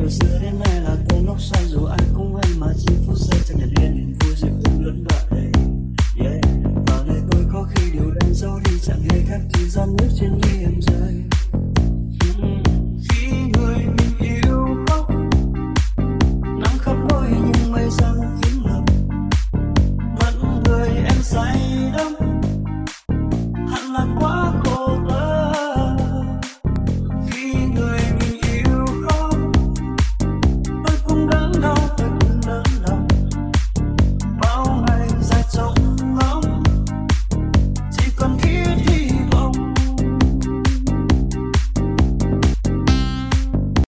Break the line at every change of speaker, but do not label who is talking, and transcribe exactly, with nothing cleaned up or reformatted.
từ xưa đến nay là cơn lốc xoáy dù ai cũng hay mà chỉ phút giây chẳng nhận liền niềm vui rồi cũng lớn đoạn đây. Yeah. Và nơi tôi có khi điều đang giấu đi chẳng hề khác chỉ giọt nước trên mi em rơi.